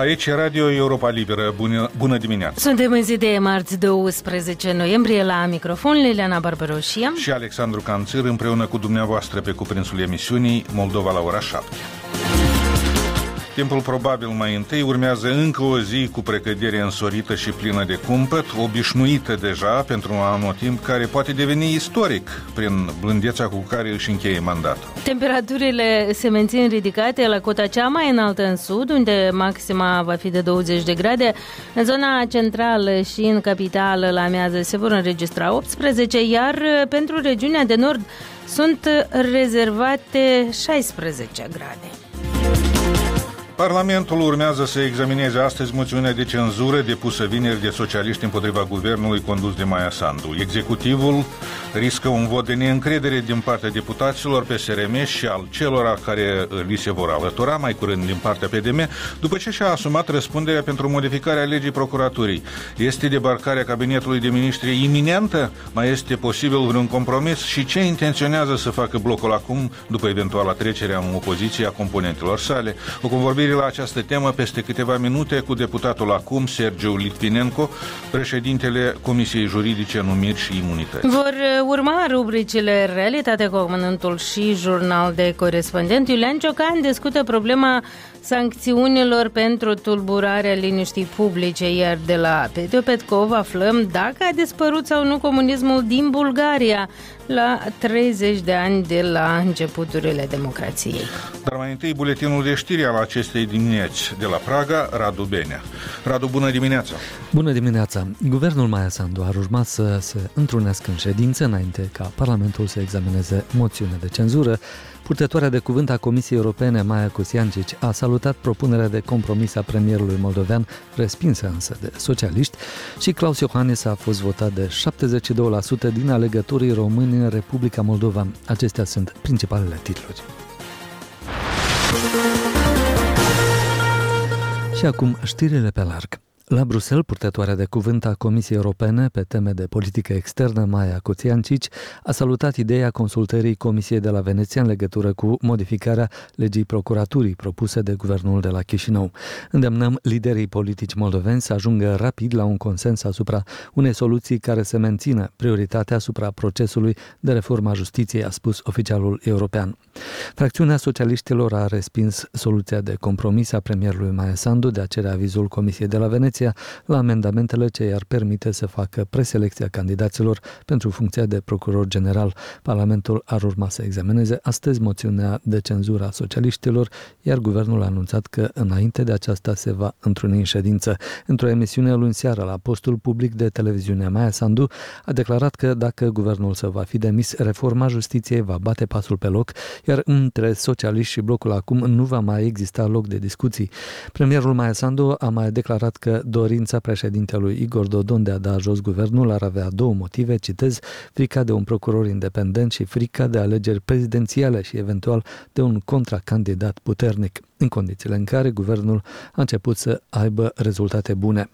Aici e Radio Europa Liberă. Bună dimineața! Suntem în zi de marți 12 noiembrie la microfon Liliana Barbaroșia și Alexandru Canțir împreună cu dumneavoastră pe cuprinsul emisiunii Moldova la ora 7. Timpul probabil mai întâi urmează încă o zi cu precădere însorită și plină de cumpăt, obișnuită deja pentru un anotimp care poate deveni istoric prin blândețea cu care își încheie mandatul. Temperaturile se mențin ridicate la cota cea mai înaltă în sud, unde maxima va fi de 20 de grade. În zona centrală și în capitală la amiază se vor înregistra 18, iar pentru regiunea de nord sunt rezervate 16 grade. Parlamentul urmează să examineze astăzi moțiunea de cenzură depusă vineri de socialiști împotriva guvernului condus de Maia Sandu. Executivul riscă un vot de neîncredere din partea deputaților PSRM și al celor care li se vor alătura mai curând din partea PDM, după ce și-a asumat răspunderea pentru modificarea legii procuraturii. Este debarcarea cabinetului de ministri iminentă? Mai este posibil vreun compromis? Și ce intenționează să facă blocul acum, după eventuala trecere în opoziție a componentelor sale? O convorbire la această temă peste câteva minute cu deputatul acum, Sergiu Litvinenko, președintele Comisiei Juridice, Numiri și Imunități. Vor urma rubricile Realitate cu amănântul și Jurnal de corespondent. Iulian Ciocan discută problema sancțiunilor pentru tulburarea liniștii publice, iar de la Petio Petkov aflăm dacă a dispărut sau nu comunismul din Bulgaria la 30 de ani de la începuturile democrației. Dar mai întâi buletinul de știri al acestei dimineți de la Praga, Radu Benea. Radu, bună dimineața! Bună dimineața! Guvernul Maia Sandu ar urma să se întrunească în ședință înainte ca Parlamentul să examineze moțiunea de cenzură. Purtătoarea de cuvânt a Comisiei Europene, Maia Cosiancici, a salutat propunerea de compromis a premierului moldovean, respinsă însă de socialiști, și Klaus Iohannis a fost votat de 72% din alegătorii români în Republica Moldova. Acestea sunt principalele titluri. Și acum știrile pe larg. La Bruxelles, purtătoarea de cuvânt a Comisiei Europene pe teme de politică externă, Maia Cosiancici, a salutat ideea consultării Comisiei de la Veneția în legătură cu modificarea legii procuraturii propuse de guvernul de la Chișinău. Îndemnăm liderii politici moldoveni să ajungă rapid la un consens asupra unei soluții care să mențină prioritatea asupra procesului de reformă a justiției, a spus oficialul european. Fracțiunea socialiștilor a respins soluția de compromis a premierului Maia Sandu de a cere avizul Comisiei de la Veneția la amendamentele ce i-ar permite să facă preselecția candidaților pentru funcția de procuror general. Parlamentul ar urma să examineze astăzi moțiunea de cenzură a socialiștilor, iar guvernul a anunțat că înainte de aceasta se va întruni în ședință. Într-o emisiune luni seară la postul public de televiziune, Maia Sandu a declarat că dacă guvernul său va fi demis, reforma justiției va bate pasul pe loc, iar între socialiști și blocul acum nu va mai exista loc de discuții. Premierul Maia Sandu a mai declarat că dorința președintelui Igor Dodon de a da jos guvernul ar avea două motive, citez, frica de un procuror independent și frica de alegeri prezidențiale și eventual de un contracandidat puternic, în condițiile în care guvernul a început să aibă rezultate bune.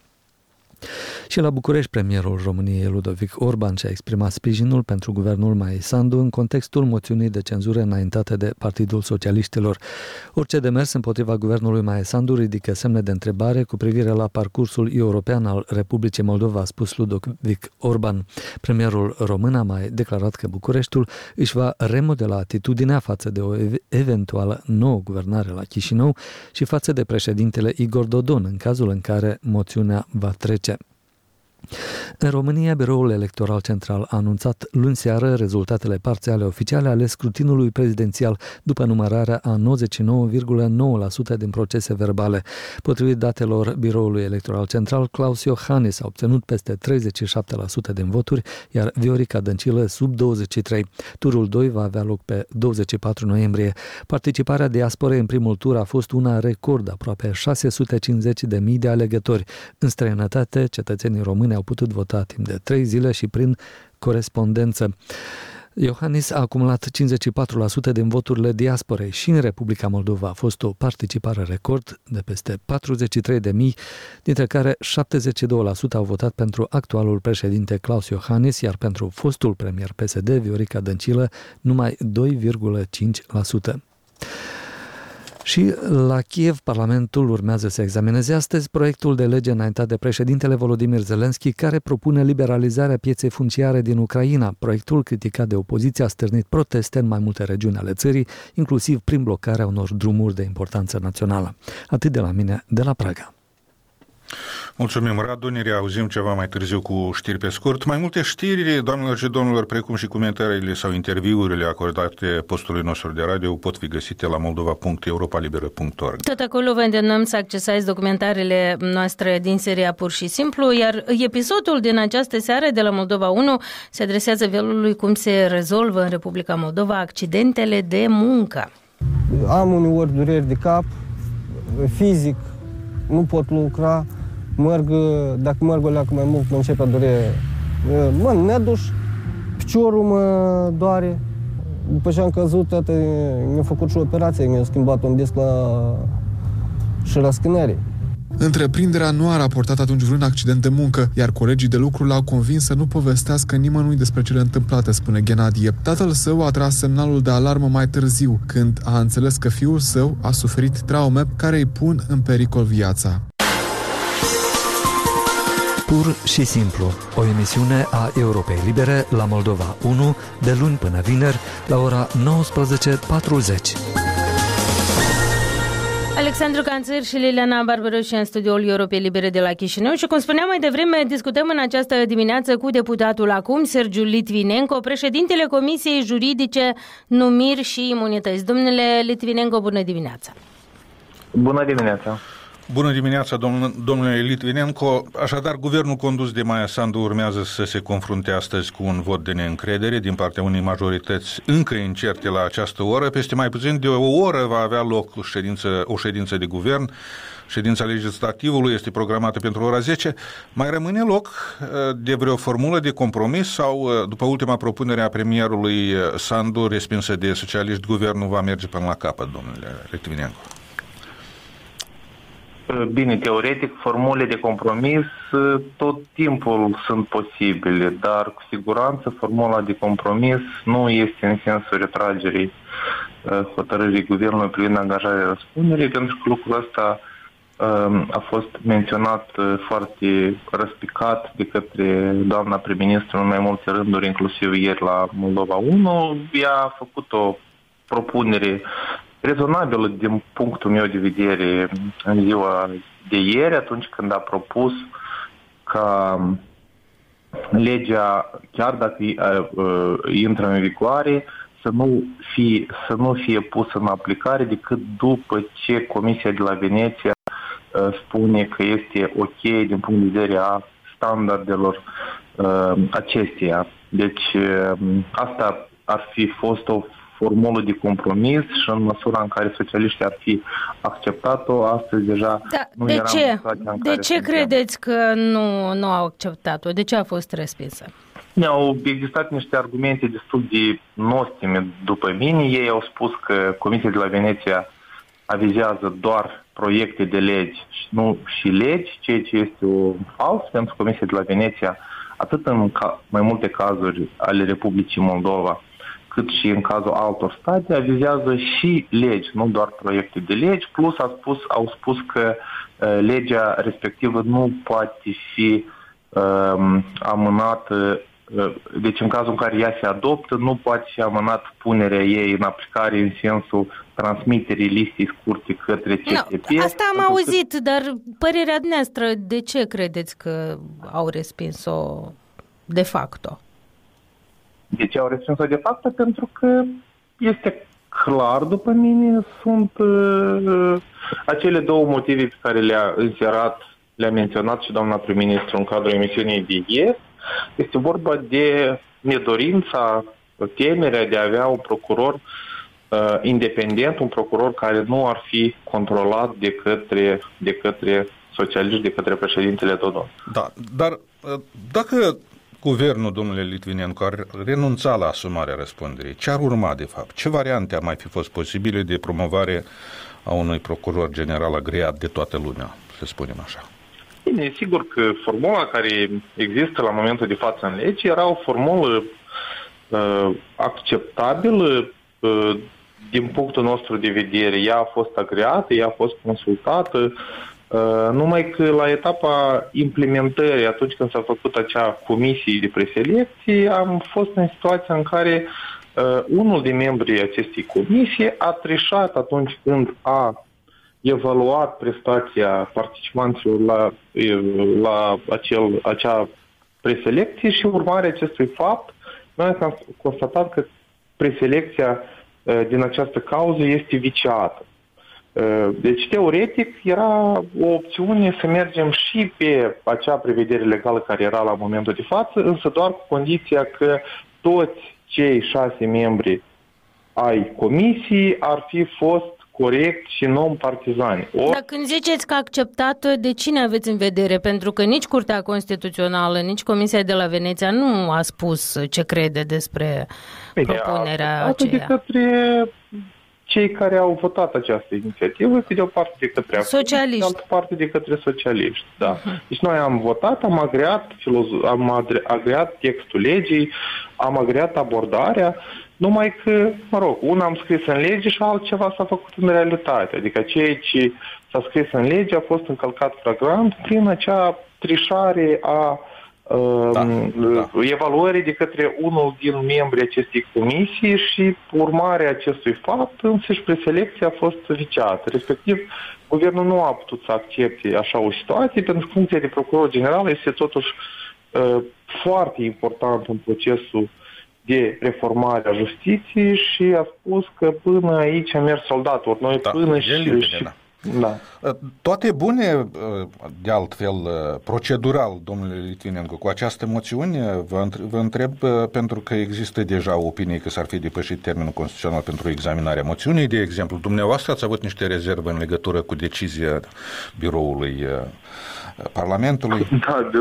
Și la București, premierul României Ludovic Orban și-a exprimat sprijinul pentru guvernul Maia Sandu în contextul moțiunii de cenzură înaintate de Partidul Socialiștilor. Orice demers împotriva guvernului Maia Sandu ridică semne de întrebare cu privire la parcursul european al Republicii Moldova, a spus Ludovic Orban. Premierul român a mai declarat că Bucureștiul își va remodela atitudinea față de o eventuală nouă guvernare la Chișinău și față de președintele Igor Dodon în cazul în care moțiunea va trece. În România, Biroul Electoral Central a anunțat luni seară rezultatele parțiale oficiale ale scrutinului prezidențial după numărarea a 99,9% din procese verbale. Potrivit datelor Biroului Electoral Central, Klaus Iohannis a obținut peste 37% din voturi, iar Viorica Dăncilă sub 23%. Turul 2 va avea loc pe 24 noiembrie. Participarea diasporei în primul tur a fost una record, aproape 650.000 de alegători. În străinătate, cetățenii români au putut vota timp de 3 zile și prin corespondență. Iohannis a acumulat 54% din voturile diasporei și în Republica Moldova a fost o participare record de peste 43.000, dintre care 72% au votat pentru actualul președinte Klaus Iohannis, iar pentru fostul premier PSD, Viorica Dăncilă, numai 2,5%. Și la Kiev, Parlamentul urmează să examineze astăzi proiectul de lege înaintat de președintele Volodymyr Zelensky, care propune liberalizarea pieței funciare din Ucraina. Proiectul, criticat de opoziție, a stârnit proteste în mai multe regiuni ale țării, inclusiv prin blocarea unor drumuri de importanță națională. Atât de la mine, de la Praga. Mulțumim, Radu, ne reauzim ceva mai târziu cu știri pe scurt. Mai multe știri, doamnelor și domnilor, precum și comentariile sau interviurile acordate postului nostru de radio pot fi găsite la moldova.europalibera.org. Tot acolo vă îndemnăm să accesați documentarele noastre din seria Pur și Simplu, iar episodul din această seară de la Moldova 1 se adresează felului cum se rezolvă în Republica Moldova accidentele de muncă. Am uneori dureri de cap, fizic, nu pot lucra. Dacă merg o leacă mai mult, mă începe a dure, mă neduș, piciorul mă doare. După ce am căzut, tata mi-a făcut și o operație, mi-a schimbat un disc la schinerii. Întreprinderea nu a raportat atunci vreun accident de muncă, iar colegii de lucru l-au convins să nu povestească nimănui despre cele întâmplate, spune Ghenadie. Tatăl său a tras semnalul de alarmă mai târziu, când a înțeles că fiul său a suferit traume care îi pun în pericol viața. Pur și simplu, o emisiune a Europei Libere la Moldova 1, de luni până vineri, la ora 19:40. Alexandru Canțăr și Liliana Barbaroși în studioul Europei Libere de la Chișinău și, cum spuneam mai devreme, discutăm în această dimineață cu deputatul acum, Sergiu Litvinenko, președintele Comisiei Juridice, Numiri și Imunități. Domnule Litvinenko, bună dimineața! Bună dimineața! Bună dimineața, domnule Litvinenko. Așadar, guvernul condus de Maia Sandu urmează să se confrunte astăzi cu un vot de neîncredere din partea unei majorități încă incerte la această oră. Peste mai puțin de o oră va avea loc o ședință de guvern. Ședința legislativului este programată pentru ora 10. Mai rămâne loc de vreo formulă de compromis sau, după ultima propunere a premierului Sandu, respinsă de socialiști, guvernul va merge până la capăt, domnule Litvinenko? Bine, teoretic, formule de compromis tot timpul sunt posibile, dar cu siguranță formula de compromis nu este în sensul retragerii hotărârii guvernului privind angajarea răspunderii, pentru că lucrul ăsta a fost menționat foarte răspicat de către doamna prim-ministru în mai multe rânduri, inclusiv ieri la Moldova 1. Ea a făcut o propunere rezonabilă din punctul meu de vedere în ziua de ieri, atunci când a propus ca legea, chiar dacă intră în vigoare, să nu fie pusă în aplicare decât după ce Comisia de la Veneția spune că este ok din punct de vedere a standardelor acesteia. Deci asta ar fi fost o formulă de compromis și în măsura în care socialiștii ar fi acceptat-o, astăzi deja nu era în situația în care... De ce credeți că nu au acceptat-o? De ce a fost respinsă? Au existat niște argumente destul de nostime după mine. Ei au spus că Comisia de la Veneția avizează doar proiecte de legi și nu și legi, ceea ce este fals, pentru că Comisia de la Veneția, atât în mai multe cazuri ale Republicii Moldova, cât și în cazul altor state, avizează și legi, nu doar proiecte de legi, plus au spus că legea respectivă nu poate fi amânată, deci în cazul în care ea se adoptă, nu poate fi amânat punerea ei în aplicare în sensul transmiterii listei scurte către CSP. Asta am auzit, dar părerea noastră, de ce credeți că au respins-o de facto? De ce au respins-o de fapt? Pentru că este clar, după mine, sunt acele două motive pe care le-a menționat și doamna prim-ministru în cadrul emisiunii de ieri. Este vorba de nedorința, temerea de a avea un procuror independent, un procuror care nu ar fi controlat de către socialiști, de către președintele Dodon. Da, dar dacă guvernul, domnule Litvinenko, ar renunța la asumarea răspunderii, ce ar urma de fapt? Ce variante ar mai fi fost posibile de promovare a unui procuror general agreat de toată lumea, să spunem așa? Bine, sigur că formula care există la momentul de față în lege era o formulă acceptabilă din punctul nostru de vedere, ea a fost agreată, ea a fost consultată, numai că la etapa implementării, atunci când s-a făcut acea comisie de preselecție, am fost în situația în care unul din membrii acestei comisii a trișat atunci când a evaluat prestația participanților la acea preselecție și urmarea acestui fapt, noi am constatat că preselecția din această cauză este viciată. Deci, teoretic, era o opțiune să mergem și pe acea prevedere legală care era la momentul de față, însă doar cu condiția că toți cei 6 membri ai comisiei ar fi fost corect și non-partizani. Dar când ziceți că acceptat, de cine aveți în vedere? Pentru că nici Curtea Constituțională, nici Comisia de la Veneția nu a spus ce crede despre propunerea aceea. De către cei care au votat această inițiativă, pe de o parte de către socialiști, de altă parte de către socialiști. Da. Deci noi am votat, am agreat textul legii, am agreat abordarea, numai că, una am scris în lege și altceva s-a făcut în realitate. Adică ceea ce s-a scris în lege a fost încălcat flagrant prin acea trișare a evaluării de către unul din membrii acestei comisii și urmarea acestui fapt, însăși preselecția a fost viciată. Respectiv, guvernul nu a putut să accepte așa o situație, pentru că funcția de procuror general este totuși foarte important în procesul de reformare a justiției și a spus că până aici a mers soldatul. Noi până și da. Toate bune, de altfel, procedural, domnule Litvinenko, cu această moțiune, vă întreb pentru că există deja opinii că s-ar fi depășit termenul constituțional pentru examinarea moțiunii. De exemplu, dumneavoastră ați avut niște rezerve în legătură cu decizia biroului Parlamentului. Da,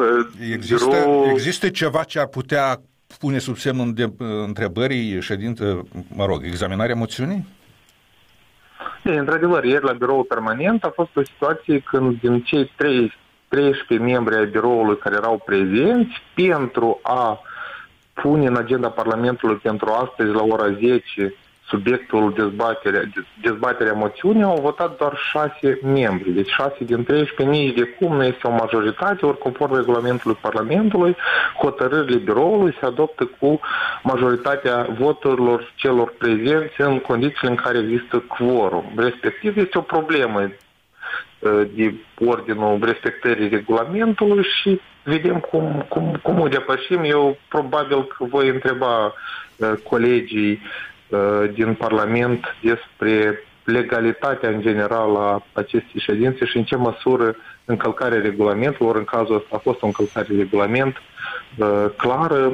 Există ceva ce ar putea pune sub semnul întrebării examinarea moțiunii? Într-adevăr, ieri la biroul permanent a fost o situație când din cei 13 membri ai biroului care erau prezenți, pentru a pune în agenda Parlamentului pentru astăzi la ora 10 subiectul dezbaterea moțiunii, au votat doar 6 membri. Deci 6 din 13, nici de cum nu este o majoritate, ori conform regulamentului Parlamentului, hotărârile biroului se adoptă cu majoritatea voturilor celor prezenți în condițiile în care există quorum. Respectiv, este o problemă de ordinul respectării regulamentului și vedem cum o depășim. Eu probabil că voi întreba colegii din Parlament despre legalitatea în general a acestei ședințe și în ce măsură încălcarea regulamentului, ori în cazul ăsta a fost o încălcare de regulament clară,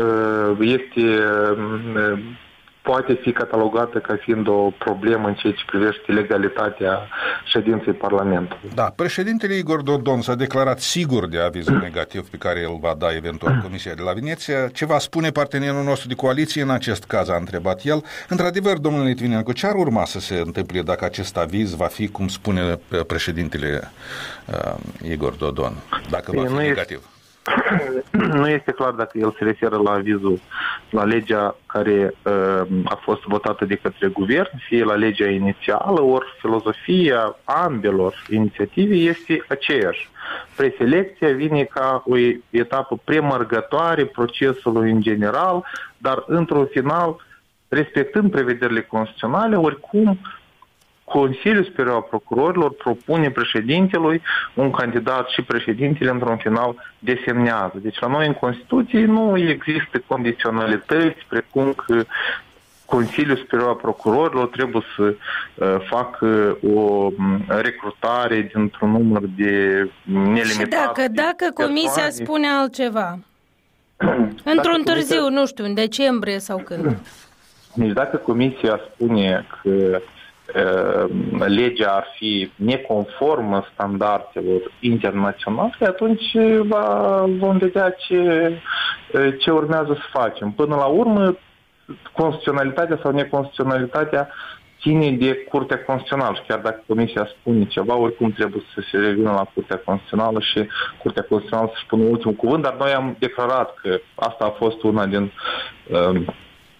poate fi catalogată ca fiind o problemă în ceea ce privește legalitatea ședinței Parlamentului. Da, președintele Igor Dodon s-a declarat sigur de avizul negativ pe care îl va da eventual Comisia de la Veneția. Ce va spune partenerul nostru de coaliție în acest caz, a întrebat el. Într-adevăr, domnule Litvinenko, ce ar urma să se întâmple dacă acest aviz va fi, cum spune președintele Igor Dodon, dacă va fi negativ? Nu este clar dacă el se referă la avizul, la legea care a fost votată de către guvern, fie la legea inițială, ori filozofia ambelor inițiative este aceeași. Preselecția vine ca o etapă premergătoare procesului în general, dar într-un final, respectând prevederile constituționale, oricum Consiliul Superior al Procurorilor propune președintelui un candidat și președintele într-un final desemnează. Deci la noi în Constituție nu există condiționalități precum că Consiliul Superior al Procurorilor trebuie să facă o recrutare dintr-un număr de nelimitat. Și dacă Comisia spune altceva, într-un târziu, nu știu, în decembrie sau când? Deci dacă Comisia spune că legea ar fi neconformă standardelor internaționale, atunci vom vedea ce urmează să facem. Până la urmă, constituționalitatea sau neconstituționalitatea ține de Curtea Constituțională și chiar dacă Comisia spune ceva, oricum trebuie să se revină la Curtea Constituțională și Curtea Constituțională să-și spună ultimul cuvânt, dar noi am declarat că asta a fost una din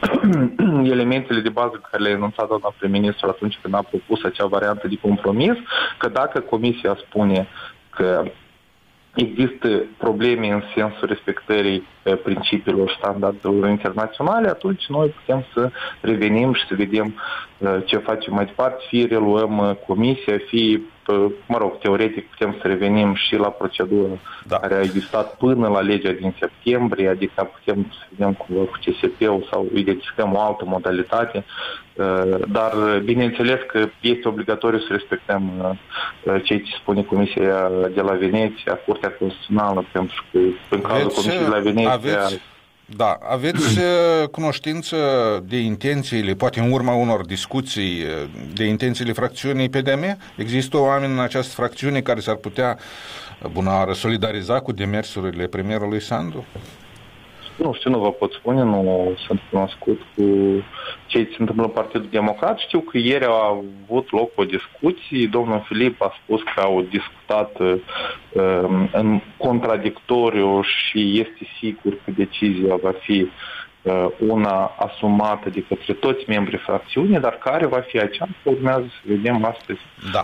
elementele de bază care le-a enunțat doamna prim-ministru atunci când a propus acea variantă de compromis, că dacă Comisia spune că există probleme în sensul respectării principiilor și standardelor internaționale, atunci noi putem să revenim și să vedem ce facem mai departe, fie reluăm comisia, fie, teoretic putem să revenim și la procedură care a existat până la legea din septembrie, adică putem să vedem cu CSP-ul sau identificăm o altă modalitate, dar bineînțeles că este obligatoriu să respectăm ceea ce spune Comisia de la Veneția, Curtea Constituțională, pentru că în cazul Comisiei de la Veneția... Aveți cunoștință de intențiile, poate în urma unor discuții, de intențiile fracțiunii PDM? Există oameni în această fracțiune care s-ar putea solidariza cu demersurile premierului Sandu? Nu știu, nu vă pot spune, nu sunt cunoscut cu ce se întâmplă în Partidul Democrat. Știu că ieri a avut loc o discuție, domnul Filip a spus că au discutat în contradictoriu și este sigur că decizia va fi una asumată de către toți membrii fracțiunii, dar care va fi aceasta, urmează să vedem astăzi.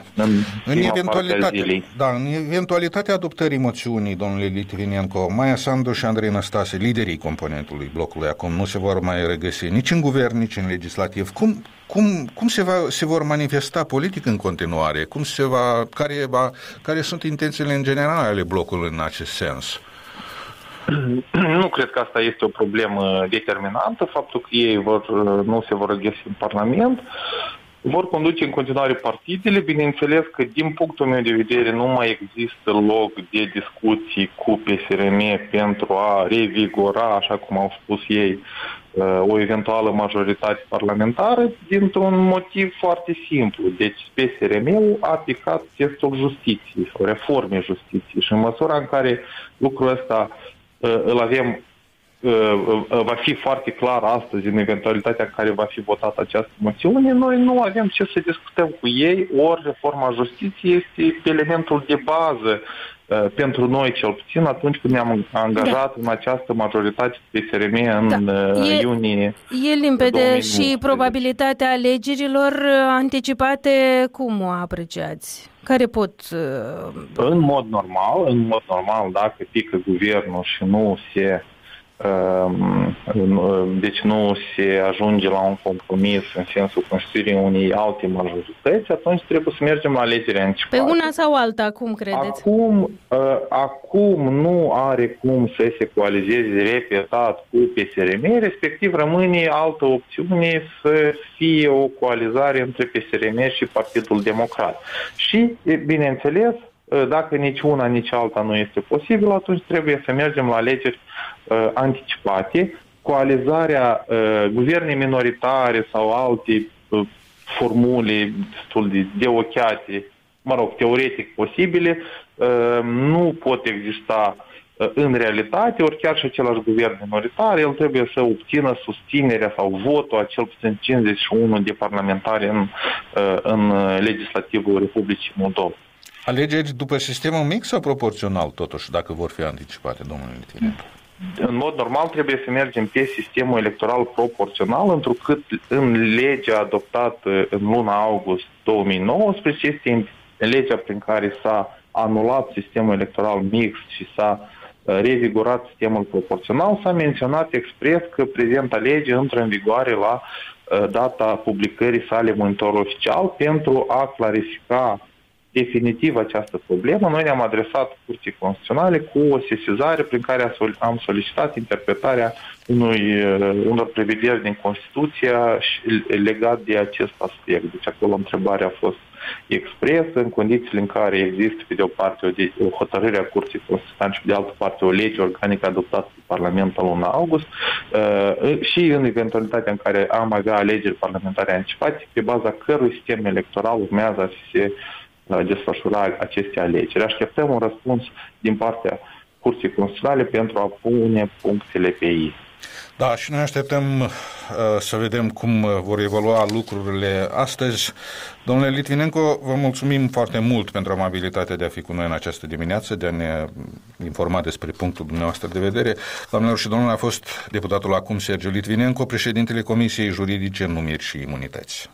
În eventualitatea adoptării moțiunii, domnule Litvinenko, Maia Sandu și Andrei Năstase, liderii componentului blocului, acum nu se vor mai regăsi nici în guvern, nici în legislativ. Cum se vor manifesta politic în continuare? Care sunt intențiile în general ale blocului în acest sens? Nu cred că asta este o problemă determinantă. Faptul că ei nu se vor regăsi în Parlament, vor conduce în continuare partidele. Bineînțeles că, din punctul meu de vedere, nu mai există loc de discuții cu PSRM pentru a revigora, așa cum au spus ei, o eventuală majoritate parlamentară, dintr-un motiv foarte simplu. Deci PSRM-ul a aplicat testul justiției sau reformei justiției și în măsura în care lucrul ăsta va fi foarte clar astăzi în eventualitatea în care va fi votată această moțiune, noi nu avem ce să discutăm cu ei, ori reforma justiției este elementul de bază pentru noi, cel puțin, atunci când ne-am angajat în această majoritate PSRM în iunie. E limpede și probabilitatea alegerilor anticipate, cum o apreciați? Care pot... În mod normal, dacă pică guvernul și nu se deci nu se ajunge la un compromis în sensul construirii unei alte majorități, atunci trebuie să mergem la alegeri anticipate. Pe una sau alta, cum credeți? Acum nu are cum să se coalizeze repetat cu PSRM, respectiv rămâne altă opțiune să fie o coalizare între PSRM și Partidul Democrat. Și, bineînțeles, dacă nici una, nici alta nu este posibil, atunci trebuie să mergem la alegeri anticipate. Coalizarea guverne minoritare sau alte formule destul de ochiate, teoretic posibile, nu pot exista în realitate, ori chiar și același guvern minoritar, el trebuie să obțină susținerea sau votul a cel puțin 51 de parlamentari în legislativul Republicii Moldova. Alegeri după sistemul mix sau proporțional, totuși, dacă vor fi anticipate, domnule Litvinenko? În mod normal trebuie să mergem pe sistemul electoral proporțional, întrucât în legea adoptată în luna august 2019 este legea prin care s-a anulat sistemul electoral mixt și s-a revigorat sistemul proporțional, s-a menționat expres că prezenta lege intră în vigoare la data publicării sale monitor oficial pentru a clarifica definitiv această problemă. Noi ne-am adresat Curții Constituționale cu o sesizare prin care am solicitat interpretarea unor prevederi din Constituție legat de acest aspect. Deci acolo întrebarea a fost expresă în condițiile în care există pe de o parte o hotărâre a Curții Constituționale și pe de altă parte o lege organică adoptată de Parlamentul în luna august și în eventualitatea în care am avea alegeri parlamentare anticipate, pe baza cărui sistem electoral urmează să se desfășura aceste alegeri. Așteptăm un răspuns din partea Curții Constituționale pentru a pune punctele pe ei. Da, și noi așteptăm să vedem cum vor evolua lucrurile astăzi. Domnule Litvinenko, vă mulțumim foarte mult pentru amabilitatea de a fi cu noi în această dimineață, de a ne informa despre punctul dumneavoastră de vedere. Doamnelor și domnilor, a fost deputatul acum Sergiu Litvinenko, președintele Comisiei Juridice, Numiri și Imunități.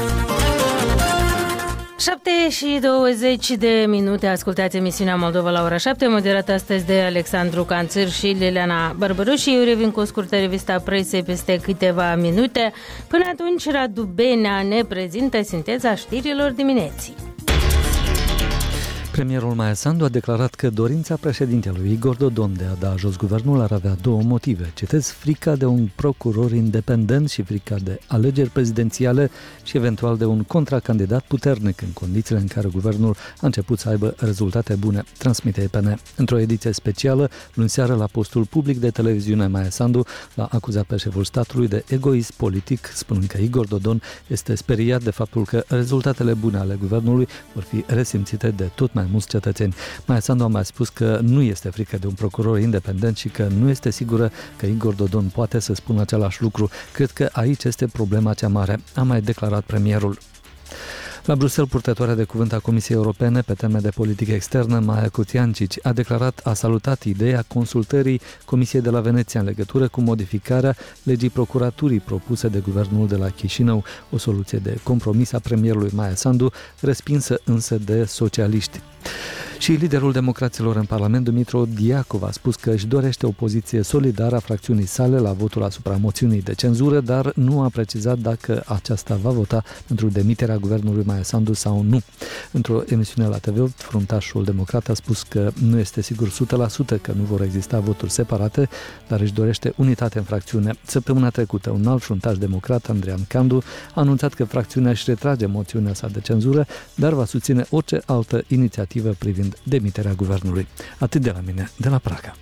7:20 ascultați emisiunea Moldova la ora 7, moderată astăzi de Alexandru Canțir și Liliana Barbăru, și eu revin cu o scurtă revista presei peste câteva minute. Până atunci, Radu Benea ne prezintă sinteza știrilor dimineții. Premierul Maia Sandu a declarat că dorința președintelui Igor Dodon de a da jos guvernul ar avea două motive. Citez: frica de un procuror independent și frica de alegeri prezidențiale și eventual de un contracandidat puternic în condițiile în care guvernul a început să aibă rezultate bune, transmite EPN. Într-o ediție specială, luni seară, la postul public de televiziune, Maia Sandu l-a acuzat pe șeful statului de egoism politic, spunând că Igor Dodon este speriat de faptul că rezultatele bune ale guvernului vor fi resimțite de tot mai mulți cetățeni. Maia Sandu a mai spus că nu este frică de un procuror independent și că nu este sigură că Igor Dodon poate să spună același lucru. Cred că aici este problema cea mare, a mai declarat premierul. La Bruxelles, purtătoarea de cuvânt a Comisiei Europene pe teme de politică externă, Maia Cociancici, a salutat ideea consultării Comisiei de la Veneția în legătură cu modificarea legii procuraturii propuse de guvernul de la Chișinău, o soluție de compromis a premierului Maia Sandu, respinsă însă de socialiști. Și liderul democraților în Parlament, Dumitru Diacov, a spus că își dorește o poziție solidară a fracțiunii sale la votul asupra moțiunii de cenzură, dar nu a precizat dacă aceasta va vota pentru demiterea guvernului Maia Sandu sau nu. Într-o emisiune la TV, fruntașul democrat a spus că nu este sigur 100% că nu vor exista voturi separate, dar își dorește unitate în fracțiune. Săptămâna trecută, un alt fruntaș democrat, Andrian Candu, a anunțat că fracțiunea își retrage moțiunea sa de cenzură, dar va susține orice altă inițiativă privind demiterea guvernului. Atât de la mine, de la Praga.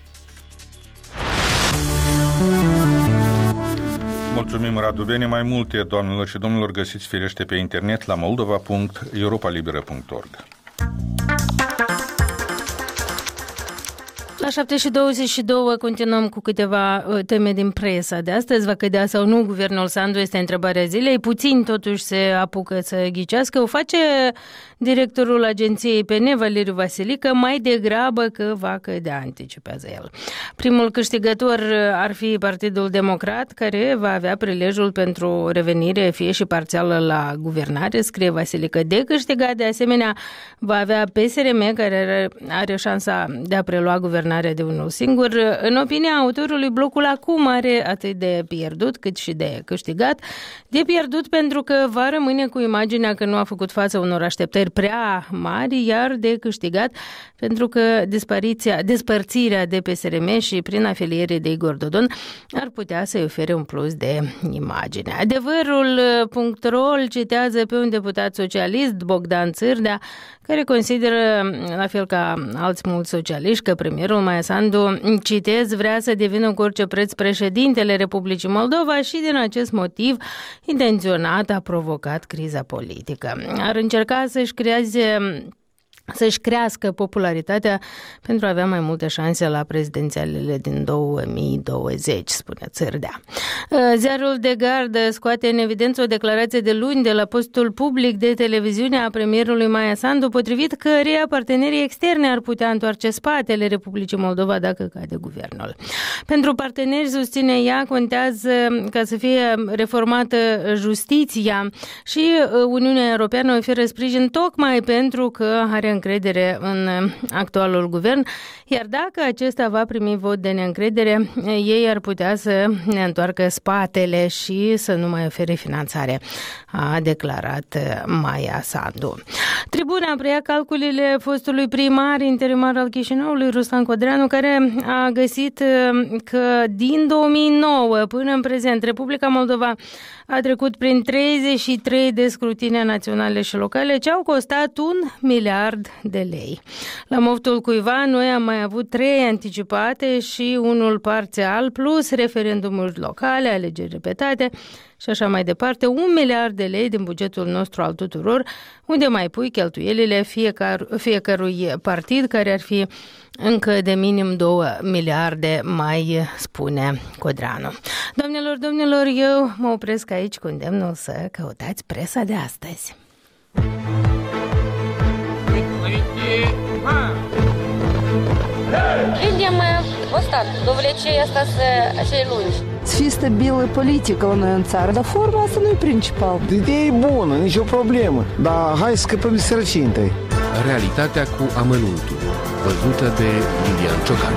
Mulțumim, Radu Bene. Mai multe, doamnelor și domnilor, găsiți firește pe internet la moldova.europalibera.org. La 7:22 continuăm cu câteva teme din presa de astăzi. Va cădea sau nu guvernul Sandu este întrebarea zilei. Puțini totuși se apucă să ghicească. O face directorul agenției EPN, Valeriu Vasilică, mai degrabă că va cădea, anticipează el. Primul câștigător ar fi Partidul Democrat, care va avea prilejul pentru revenire, fie și parțială, la guvernare, scrie Vasilică. De câștigat, de asemenea, va avea PSRM, care are șansa de a prelua guvernarea de unul singur. În opinia autorului, blocul acum are atât de pierdut cât și de câștigat. De pierdut pentru că va rămâne cu imaginea că nu a făcut față unor așteptări prea mari, iar de câștigat pentru că despărțirea de PSRM și prin afiliere de Igor Dodon ar putea să-i ofere un plus de imagine. Adevărul.ro citează pe un deputat socialist, Bogdan Țârdea, care consideră, la fel ca alți mulți socialiști, că premierul Maia Sandu, citez, vrea să devină cu orice preț președintele Republicii Moldova și din acest motiv intenționat a provocat criza politică. Ar încerca să-și crească popularitatea pentru a avea mai multe șanse la prezidențialele din 2020, spune Țârdea. Ziarul de Gardă scoate în evidență o declarație de luni de la postul public de televiziune a premierului Maia Sandu, potrivit căreia partenerii externe ar putea întoarce spatele Republicii Moldova dacă cade guvernul. Pentru parteneri, susține ea, contează ca să fie reformată justiția și Uniunea Europeană oferă sprijin tocmai pentru că are încredere în actualul guvern, iar dacă acesta va primi vot de neîncredere, ei ar putea să ne întoarcă spatele și să nu mai ofere finanțare, a declarat Maia Sandu. Tribuna preia calculele fostului primar interimar al Chișinăului, Ruslan Codreanu, care a găsit că din 2009 până în prezent Republica Moldova a trecut prin 33 de scrutine naționale și locale, ce au costat 1 miliard de lei. La moftul cuiva, noi am mai avut 3 anticipate și unul parțial, plus referendumuri locale, locale, alegeri repetate și așa mai departe. 1 miliard de lei din bugetul nostru al tuturor, unde mai pui cheltuielile fiecărui partid, care ar fi încă de minim 2 miliarde, mai spune Codranu. Domnilor, eu mă opresc aici cu îndemnul să căutați presa de astăzi. Видим вот так, до влечения цей lungi. Să fie stabilă politică la noi în țară, dar forma asta nu e principal. Ideea e bună, nicio problemă, dar hai să scăpăm de sărăcie întâi. Realitatea cu amănuntul, văzută de Lilian Ciocan.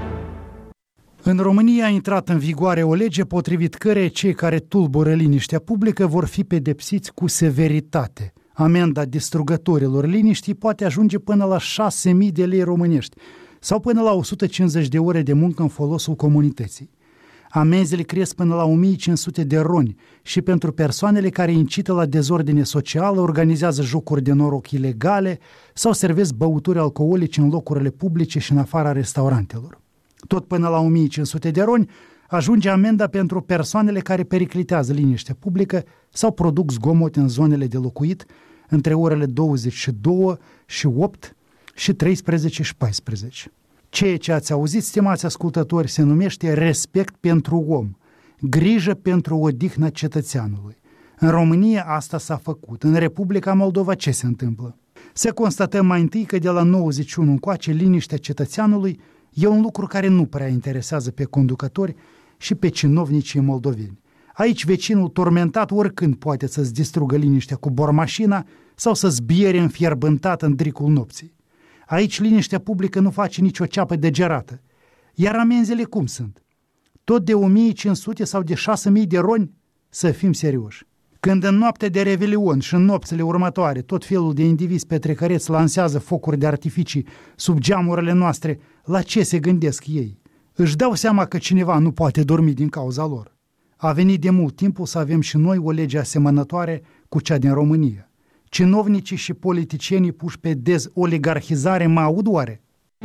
În România a intrat în vigoare o lege potrivit căreia cei care tulbură liniștea publică vor fi pedepsiți cu severitate. Amenda distrugătorilor liniștii poate ajunge până la 6.000 de lei românești sau până la 150 de ore de muncă în folosul comunității. Amenzile cresc până la 1.500 de roni și pentru persoanele care incită la dezordine socială, organizează jocuri de noroc ilegale sau servesc băuturi alcoolice în locurile publice și în afara restaurantelor. Tot până la 1.500 de roni ajunge amenda pentru persoanele care periclitează liniștea publică sau produc zgomot în zonele de locuit între orele 22 și 8 și 13 și 14. Ceea ce ați auzit, stimați ascultători, se numește respect pentru om, grijă pentru odihna cetățeanului. În România asta s-a făcut. În Republica Moldova ce se întâmplă? Să constatăm mai întâi că de la 91 încoace liniștea cetățeanului e un lucru care nu prea interesează pe conducători și pe cinovnicii moldoveni. Aici vecinul tormentat oricând poate să-ți distrugă liniștea cu bormașina sau să-ți biere înfierbântat în dricul nopții. Aici liniștea publică nu face nicio ceapă degerată. Iar amenzile cum sunt? Tot de 1.500 sau de 6.000 de roni? Să fim serioși. Când în noaptea de Revelion și în nopțile următoare tot felul de indivizi petrecăreți lansează focuri de artificii sub geamurile noastre, la ce se gândesc ei? Își dau seama că cineva nu poate dormi din cauza lor. A venit de mult timpul să avem și noi o lege asemănătoare cu cea din România. Cinovnicii și politicienii puși pe dezoligarhizare mă aud oare?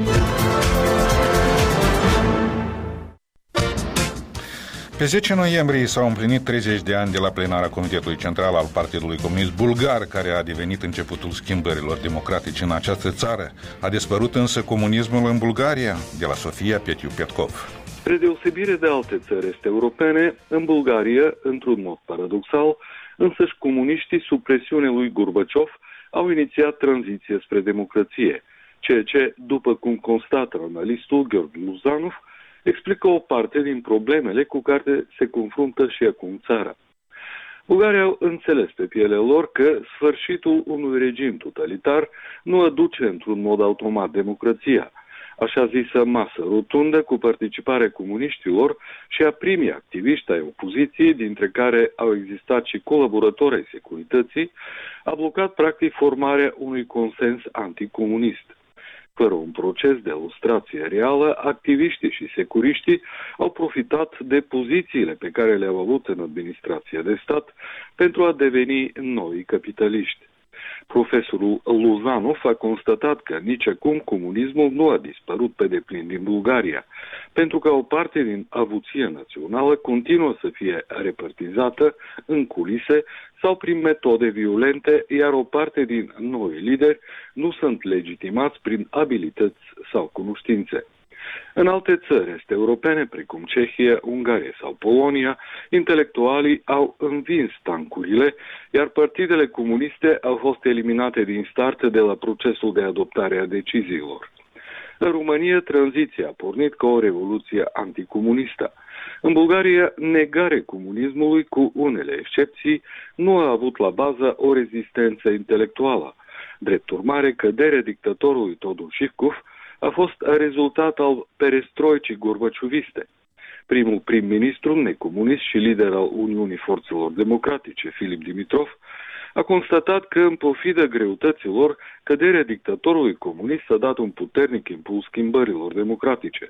Pe 10 noiembrie s-au împlinit 30 de ani de la plenara Comitetului Central al Partidului Comunist Bulgar, care a devenit începutul schimbărilor democratice în această țară. A dispărut însă comunismul în Bulgaria, de la Sofia Petiu Petkov. Spre deosebire de alte țări este europene, în Bulgaria, într-un mod paradoxal, însăși comuniștii sub presiune lui Gorbaciov au inițiat tranziția spre democrație, ceea ce, după cum constată analistul Gheorghe Luzanov, explică o parte din problemele cu care se confruntă și acum țara. Bulgarii au înțeles pe pielea lor că sfârșitul unui regim totalitar nu aduce într-un mod automat democrația. Așa zisă masă rotundă cu participarea comuniștilor și a primii activiști ai opoziției, dintre care au existat și colaboratori ai securității, a blocat practic formarea unui consens anticomunist. Fără un proces de ilustrație reală, activiștii și securiștii au profitat de pozițiile pe care le-au avut în administrația de stat pentru a deveni noi capitaliști. Profesorul Luzanov a constatat că nici acum comunismul nu a dispărut pe deplin din Bulgaria, pentru că o parte din avuția națională continuă să fie repartizată în culise sau prin metode violente, iar o parte din noi lideri nu sunt legitimați prin abilități sau cunoștințe. În alte țări este europene, precum Cehia, Ungaria sau Polonia, intelectualii au învins tancurile, iar partidele comuniste au fost eliminate din start de la procesul de adoptare a deciziilor. În România, tranziția a pornit ca o revoluție anticomunistă. În Bulgaria, negarea comunismului, cu unele excepții, nu a avut la bază o rezistență intelectuală. Drept urmare, căderea dictatorului Todor Живков a fost rezultat al perestroicii gorbacioviste. Primul prim-ministru necomunist și lider al Uniunii Forțelor Democratice, Filip Dimitrov, a constatat că, în pofidă greutăților, căderea dictatorului comunist a dat un puternic impuls schimbărilor democratice.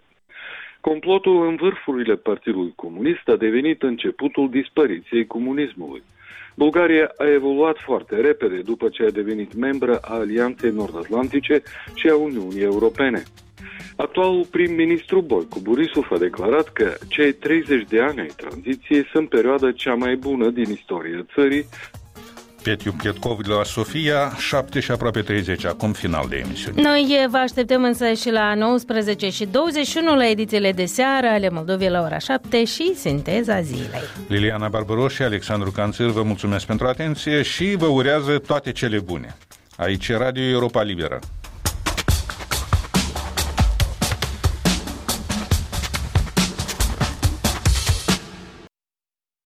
Complotul în vârfurile Partidului Comunist a devenit începutul dispariției comunismului. Bulgaria a evoluat foarte repede după ce a devenit membră a Alianței Nord-Atlantice și a Uniunii Europene. Actualul prim-ministru Boico Borisov a declarat că cei 30 de ani ai tranziției sunt perioada cea mai bună din istoria țării. Petiu Pietkov de la Sofia, 7 și aproape 30, acum final de emisiune. Noi vă așteptăm însă și la 19 și 21 la edițiile de seară ale Moldovei la ora 7 și Sinteza Zilei. Liliana Barbaros și Alexandru Canțir vă mulțumesc pentru atenție și vă urează toate cele bune. Aici Radio Europa Liberă.